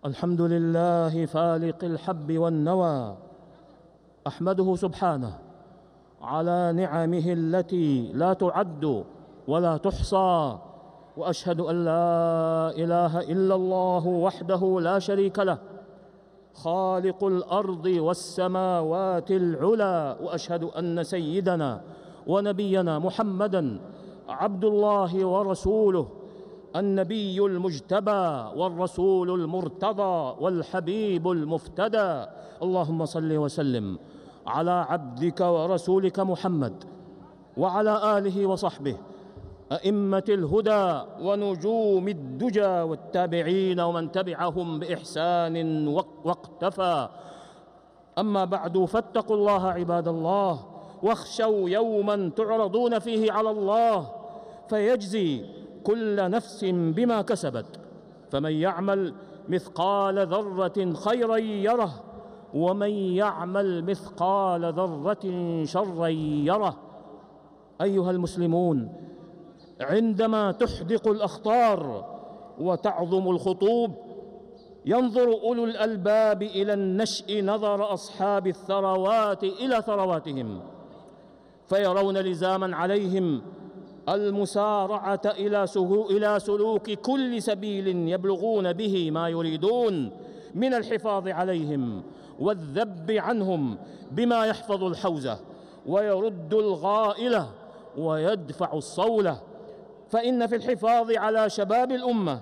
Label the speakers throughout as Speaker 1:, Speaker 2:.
Speaker 1: الحمد لله فالق الحب والنوى، أحمده سبحانه على نعمه التي لا تعد ولا تحصى، وأشهد أن لا إله إلا الله وحده لا شريك له خالق الأرض والسماوات العلى، وأشهد أن سيدنا ونبينا محمدًا عبد الله ورسوله، النبي المجتبى والرسول المرتضى والحبيب المفتدى. اللهم صل وسلم على عبدك ورسولك محمد وعلى آله وصحبه أئمة الهدى ونجوم الدجى والتابعين ومن تبعهم بإحسان واقتفى. أما بعد، فاتقوا الله عباد الله، واخشوا يوما تعرضون فيه على الله فيجزي كل نفس بما كسبت، فمن يعمل مثقال ذرة خيرا يره، ومن يعمل مثقال ذرة شرا يره. أيها المسلمون، عندما تحدق الأخطار وتعظم الخطوب، ينظر أولو الألباب إلى النشء نظر أصحاب الثروات إلى ثرواتهم، فيرون لزاما عليهم المسارعة إلى سلوك كل سبيل يبلغون به ما يريدون من الحفاظ عليهم والذب عنهم بما يحفظ الحوزة ويرد الغائلة ويدفع الصولة. فإن في الحفاظ على شباب الأمة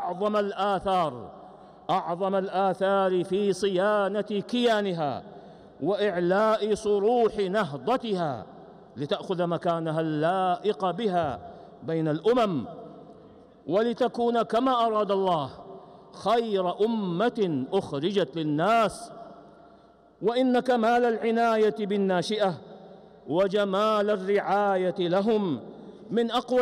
Speaker 1: أعظم الآثار في صيانة كيانها وإعلاء صروح نهضتها لتأخذ مكانها اللائق بها بين الأمم، ولتكون كما أراد الله خير أمة أخرجت للناس. وإن كمال العناية بالناشئة وجمال الرعاية لهم من أقوى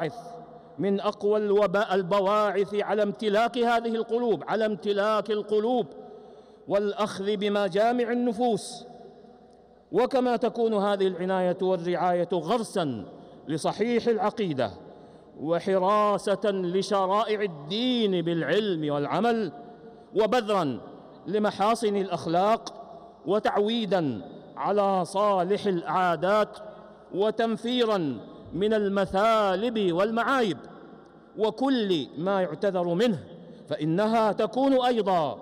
Speaker 1: البواعث على امتلاك هذه القلوب، على امتلاك القلوب والأخذ بمجامع النفوس. وكما تكون هذه العناية والرعاية غرساً لصحيح العقيدة وحراسة لشرائع الدين بالعلم والعمل، وبذراً لمحاسن الأخلاق، وتعويداً على صالح العادات، وتنفيراً من المثالب والمعايب وكل ما يعتذر منه، فإنها تكون أيضاً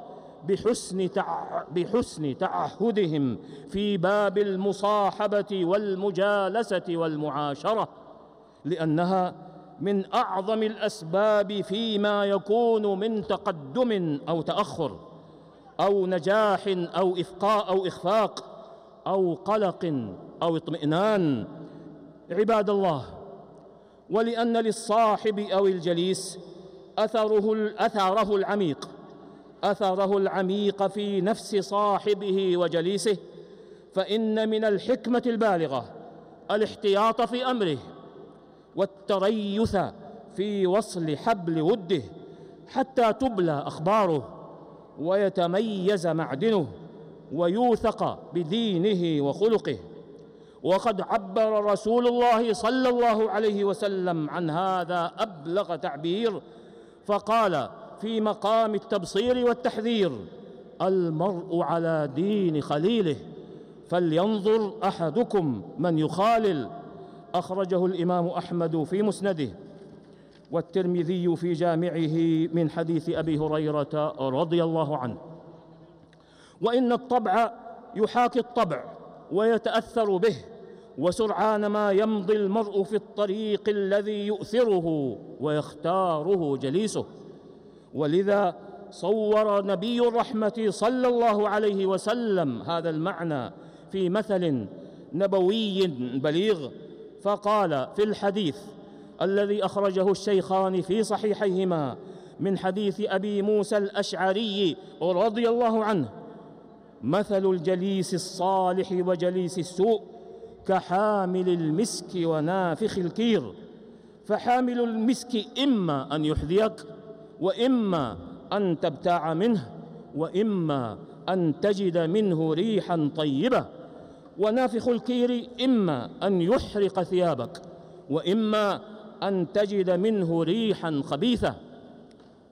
Speaker 1: بحسن تعهدهم في باب المصاحبة والمجالسة والمعاشرة، لأنها من أعظم الأسباب فيما يكون من تقدم أو تأخر أو نجاح أو إخفاق أو قلق أو اطمئنان. عباد الله، ولأن للصاحب أو الجليس أثره العميق في نفس صاحبه وجليسه، فإن من الحكمة البالغة الاحتياط في أمره والتريث في وصل حبل وده حتى تبلى أخباره ويتميز معدنه ويوثق بدينه وخلقه. وقد عبر رسول الله صلى الله عليه وسلم عن هذا أبلغ تعبير، فقال في مقام التبصير والتحذير: المرء على دين خليله، فلينظر أحدكم من يخالل. أخرجه الإمام أحمد في مسنده، والترمذي في جامعه من حديث أبي هريرة رضي الله عنه. وإن الطبع يحاكي الطبع ويتأثر به، وسرعان ما يمضي المرء في الطريق الذي يؤثره ويختاره جليسه. ولذا صور نبي الرحمة صلى الله عليه وسلم هذا المعنى في مثل نبوي بليغ، فقال في الحديث الذي أخرجه الشيخان في صحيحيهما من حديث أبي موسى الأشعري رضي الله عنه: مثل الجليس الصالح وجليس السوء كحامل المسك ونافخ الكير، فحامل المسك إما أن يحذيك، وإما أن تبتاع منه، وإما أن تجد منه ريحا طيبة، ونافخ الكير إما أن يحرق ثيابك، وإما أن تجد منه ريحا خبيثة.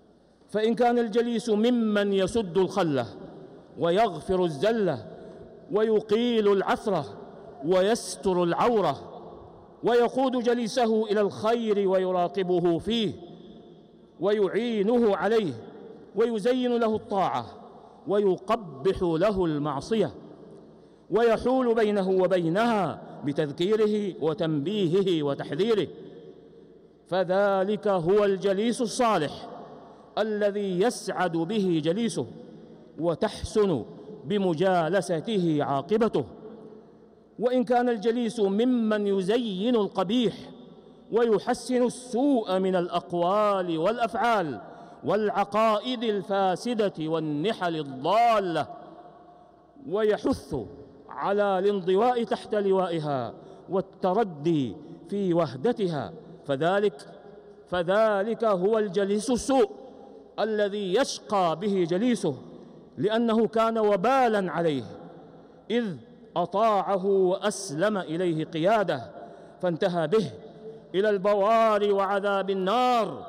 Speaker 1: فإن كان الجليس ممن يسد الخلة ويغفر الزلة ويقيل العثرة ويستر العورة ويقود جليسه إلى الخير ويراقبه فيه ويعينه عليه ويزين له الطاعة ويقبح له المعصية ويحول بينه وبينها بتذكيره وتنبيهه وتحذيره، فذلك هو الجليس الصالح الذي يسعد به جليسه وتحسن بمجالسته عاقبته. وإن كان الجليس ممن يزين القبيح ويحسن السوء من الأقوال والأفعال والعقائد الفاسدة والنحل الضالة ويحث على الانضواء تحت لوائها والتردي في وهدتها، فذلك هو الجليس السوء الذي يشقى به جليسه، لأنه كان وبالا عليه إذ أطاعه وأسلم إليه قياده، فانتهى به إلى البوار وعذاب النار،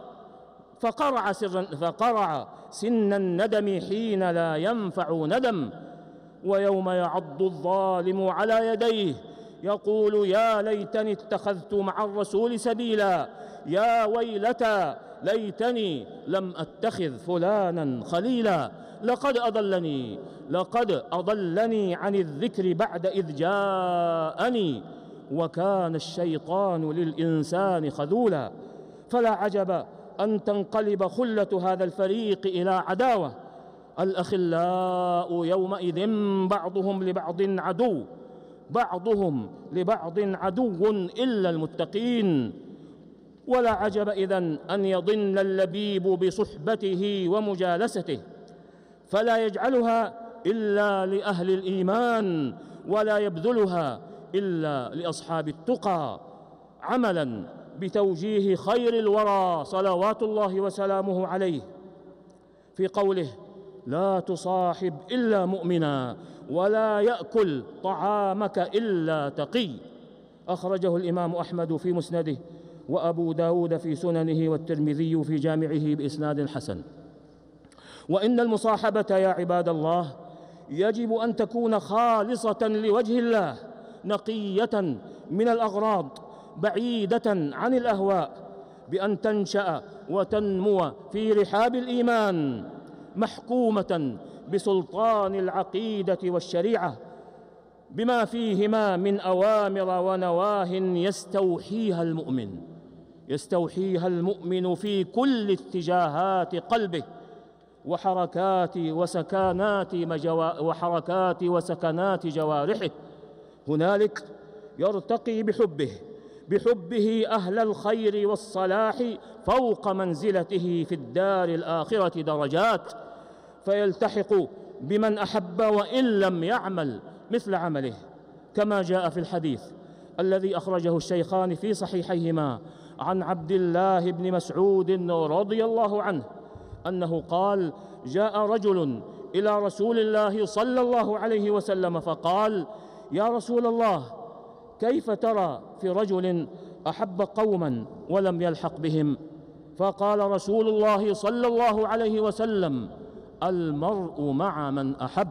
Speaker 1: فقرع سن الندم حين لا ينفع ندم، ويوم يعض الظالم على يديه يقول يا ليتني اتخذت مع الرسول سبيلا، يا ويلتى ليتني لم أتخذ فلانا خليلا، لقد أضلني عن الذكر بعد إذ جاءني وكان الشيطان للإنسان خذولا. فلا عجب أن تنقلب خلة هذا الفريق إلى عداوة، الأخلاء يومئذ بعضهم لبعض عدو إلا المتقين. ولا عجب إذن أن يضن اللبيب بصحبته ومجالسته، فلا يجعلها إلا لأهل الإيمان ولا يبذلها إلا لأصحاب التقى، عملا بتوجيه خير الورى صلوات الله وسلامه عليه في قوله لا تصاحب إلا مؤمنا ولا يأكل طعامك إلا تقي، أخرجه الإمام أحمد في مسنده وأبو داود في سننه والترمذي في جامعه بإسناد حسن. وإن المصاحبة يا عباد الله يجب أن تكون خالصة لوجه الله، نقية من الأغراض، بعيدة عن الأهواء، بأن تنشأ وتنمو في رحاب الإيمان، محكومة بسلطان العقيدة والشريعة، بما فيهما من أوامر ونواه يستوحيها المؤمن في كل اتجاهات قلبه وحركات وسكنات جوارحه. هنالك يرتقي بحبه أهل الخير والصلاح فوق منزلته في الدار الآخرة درجات، فيلتحق بمن أحب وإن لم يعمل مثل عمله، كما جاء في الحديث الذي أخرجه الشيخان في صحيحيهما عن عبد الله بن مسعود رضي الله عنه أنه قال جاء رجل إلى رسول الله صلى الله عليه وسلم فقال يا رسول الله كيف ترى في رجل أحب قوما ولم يلحق بهم؟ فقال رسول الله صلى الله عليه وسلم المرء مع من أحب.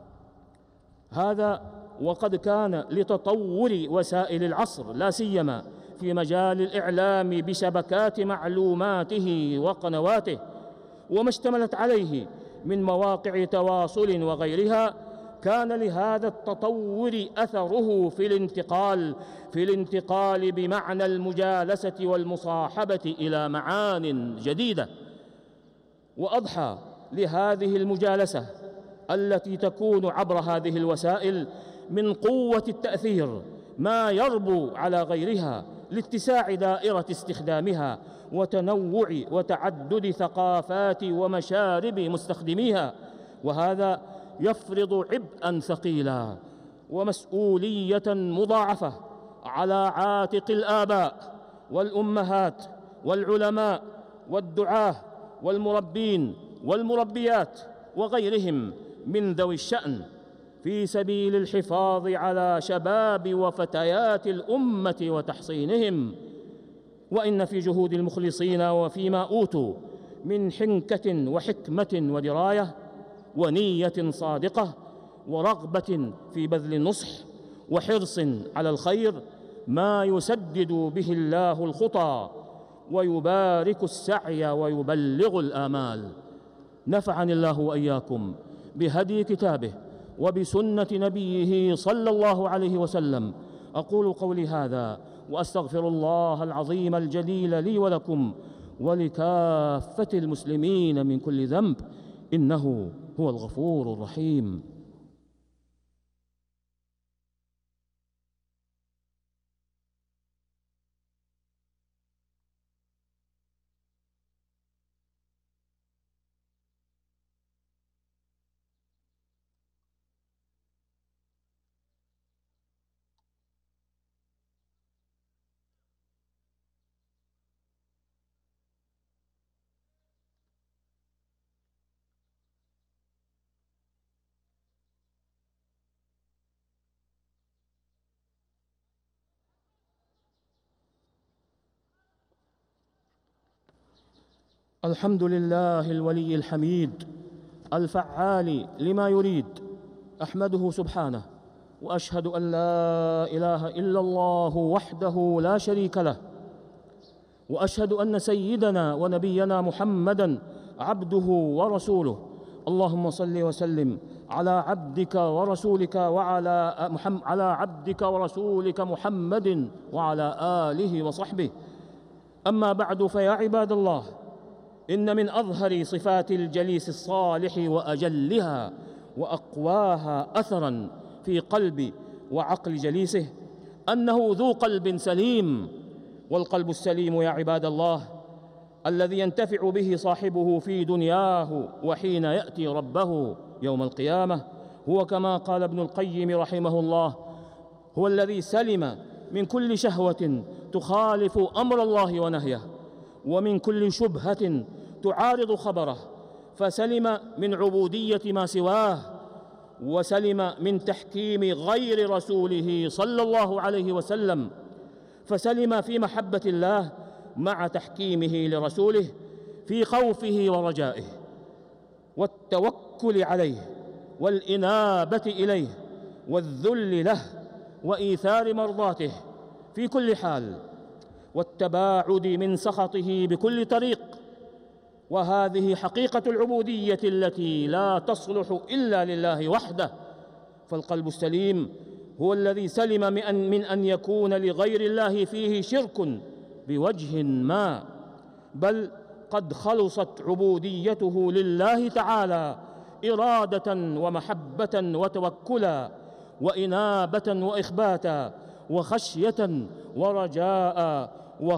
Speaker 1: هذا وقد كان لتطور وسائل العصر لا سيما في مجال الإعلام بشبكات معلوماته وقنواته وما اشتملت عليه من مواقع تواصل وغيرها، كان لهذا التطور أثره في الانتقال بمعنى المجالسة والمصاحبة إلى معان جديدة. وأضحى لهذه المجالسة التي تكون عبر هذه الوسائل من قوة التأثير ما يربو على غيرها لاتساع دائرة استخدامها وتنوع وتعدد ثقافات ومشارب مستخدميها، وهذا يفرض عبئا ثقيلا ومسؤولية مضاعفة على عاتق الآباء والأمهات والعلماء والدعاة والمربين والمربيات وغيرهم من ذوي الشأن في سبيل الحفاظ على شباب وفتيات الأمة وتحصينهم. وإن في جهود المخلصين وفيما أوتوا من حنكة وحكمة ودراية ونية صادقة ورغبة في بذل النصح وحرص على الخير ما يسدد به الله الخطى ويبارك السعي ويبلغ الآمال. نفعني الله وإياكم بهدي كتابه وبسنة نبيه صلى الله عليه وسلم. أقول قولي هذا وأستغفر الله العظيم الجليل لي ولكم ولكافة المسلمين من كل ذنب، إنه هو الغفور الرحيم. الحمد لله الولي الحميد الفعال لما يريد، أحمده سبحانه وأشهد أن لا إله إلا الله وحده لا شريك له، وأشهد أن سيدنا ونبينا محمدًا عبده ورسوله. اللهم صل وسلم على عبدك ورسولك محمد وعلى آله وصحبه. أما بعد، فيا عباد الله، إن من أظهر صفات الجليس الصالح وأجلها وأقواها أثراً في قلب وعقل جليسه أنه ذو قلب سليم. والقلب السليم يا عباد الله الذي ينتفع به صاحبه في دنياه وحين يأتي ربه يوم القيامة هو كما قال ابن القيم رحمه الله: هو الذي سلم من كل شهوة تخالف أمر الله ونهيه، ومن كل شبهة تعارض خبره، فسلم من عبودية ما سواه، وسلم من تحكيم غير رسوله صلى الله عليه وسلم، فسلم في محبة الله مع تحكيمه لرسوله، في خوفه ورجائه والتوكل عليه والإنابة إليه والذل له وإيثار مرضاته في كل حال، والتباعد من سخطه بكل طريق. وهذه حقيقة العبودية التي لا تصلح إلا لله وحده. فالقلب السليم هو الذي سلم من أن يكون لغير الله فيه شرك بوجه ما، بل قد خلصت عبوديته لله تعالى إرادة ومحبة وتوكلا وإنابة وإخباتا وخشية ورجاء،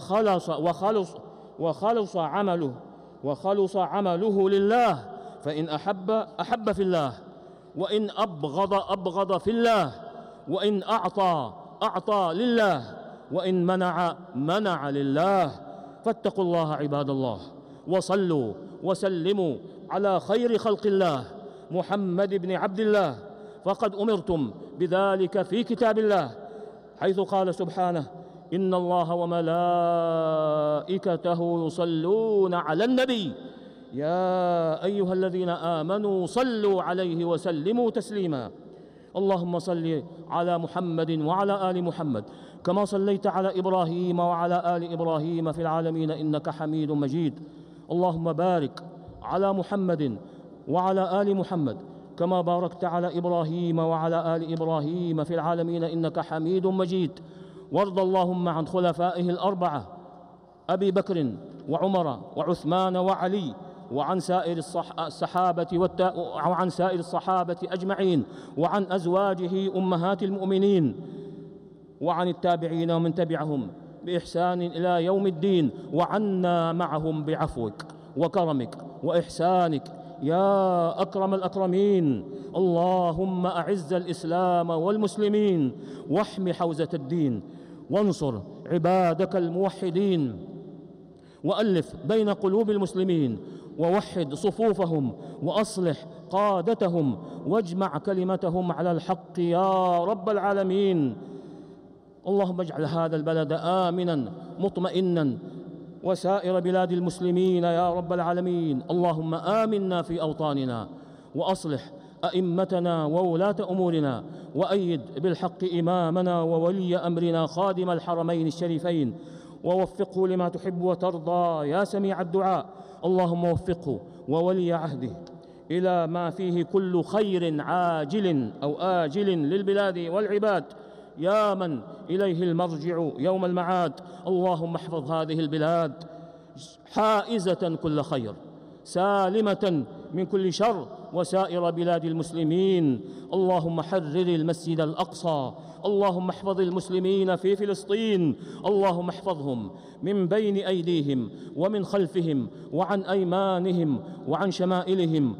Speaker 1: وخلص عمله لله. فإن أحب في الله، وإن أبغض في الله، وإن أعطى لله، وإن منع لله. فاتقوا الله عباد الله، وصلوا وسلموا على خير خلق الله محمد بن عبد الله، فقد أمرتم بذلك في كتاب الله، حيث قال سبحانه: إن الله وملائكته يصلون على النبي يا أيها الذين آمنوا صلوا عليه وسلموا تسليما. اللهم صل على محمد وعلى آل محمد كما صليت على إبراهيم وعلى آل إبراهيم في العالمين إنك حميد مجيد. اللهم بارك على محمد وعلى آل محمد كما باركت على إبراهيم وعلى آل إبراهيم في العالمين إنك حميد مجيد. وارض اللهم عن خلفائه الأربعة أبي بكر وعمر وعثمان وعلي، وعن سائر الصحابة أجمعين، وعن أزواجه أمهات المؤمنين، وعن التابعين ومن تبعهم بإحسان إلى يوم الدين، وعنا معهم بعفوك وكرمك وإحسانك يا أكرم الأكرمين. اللهم أعز الإسلام والمسلمين، واحم حوزة الدين، وانصر عبادك الموحدين، وألف بين قلوب المسلمين، ووحد صفوفهم، وأصلح قادتهم، واجمع كلمتهم على الحق يا رب العالمين. اللهم اجعل هذا البلد آمنا مطمئنا وسائر بلاد المسلمين يا رب العالمين. اللهم آمنا في أوطاننا، وأصلح أئمتنا وولاة أمورنا، وأيد بالحق إمامنا وولي أمرنا خادم الحرمين الشريفين، ووفقه لما تحب وترضى يا سميع الدعاء. اللهم وفقه وولي عهده إلى ما فيه كل خير عاجل أو آجل للبلاد والعباد، يا من إليه المرجع يوم المعاد. اللهم احفظ هذه البلاد حائزة كل خير، سالمة من كل شر، وسائر بلاد المسلمين. اللهم حرر المسجد الأقصى، اللهم احفظ المسلمين في فلسطين، اللهم احفظهم من بين أيديهم ومن خلفهم وعن أيمانهم وعن شمائلهم،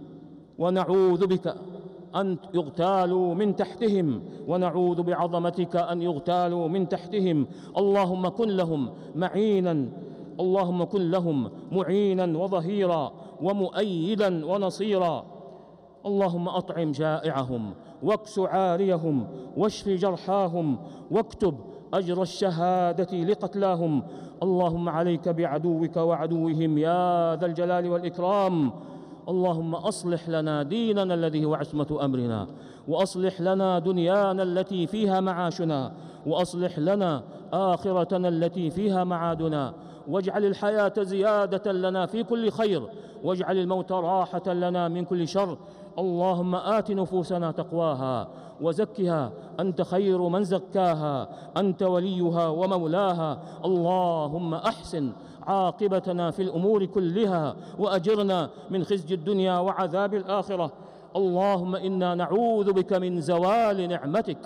Speaker 1: ونعوذ بك أن يغتالوا من تحتهم، ونعوذ بعظمتك أن يغتالوا من تحتهم. اللهم كن لهم معينا، اللهم كن لهم معينا وظهيرا ومؤيدا ونصيرا. اللهم أطعم جائعهم، واكس عاريهم، واشف جرحاهم، واكتب أجر الشهادة لقتلاهم. اللهم عليك بعدوك وعدوهم يا ذا الجلال والإكرام. اللهم أصلح لنا ديننا الذي هو عصمة أمرنا، وأصلح لنا دنيانا التي فيها معاشنا، وأصلح لنا آخرتنا التي فيها معادنا، واجعل الحياة زيادة لنا في كل خير، واجعل الموت راحة لنا من كل شر. اللهم آت نفوسنا تقواها وزكها، أنت خير من زكاها، أنت وليها ومولاها. اللهم أحسن عاقبتنا في الأمور كلها، وأجرنا من خزي الدنيا وعذاب الآخرة. اللهم إنا نعوذ بك من زوال نعمتك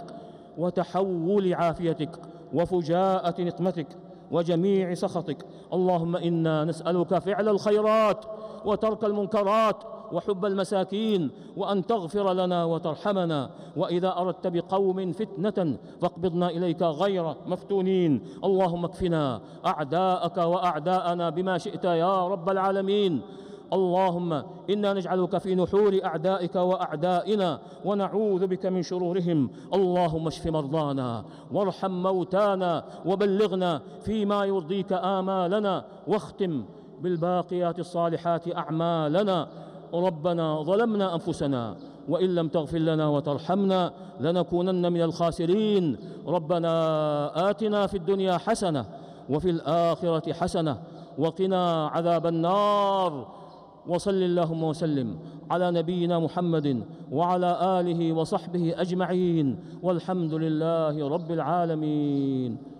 Speaker 1: وتحول عافيتك وفجاءة نقمتك وجميع سخطك. اللهم إنا نسألك فعل الخيرات وترك المنكرات وحب المساكين، وأن تغفر لنا وترحمنا، وإذا أردت بقوم فتنة فاقبضنا إليك غير مفتونين. اللهم اكفنا أعداءك وأعداءنا بما شئت يا رب العالمين. اللهم إنا نجعلك في نحور أعدائك وأعدائنا، ونعوذ بك من شرورهم. اللهم اشف مرضانا وارحم موتانا، وبلغنا فيما يرضيك آمالنا، واختم بالباقيات الصالحات أعمالنا. ربنا ظلمنا أنفسنا، وإن لم تغفر لنا وترحمنا لنكونن من الخاسرين. ربنا آتنا في الدنيا حسنة وفي الآخرة حسنة وقنا عذاب النار. وصل اللهم وسلم على نبينا محمد وعلى آله وصحبه أجمعين، والحمد لله رب العالمين.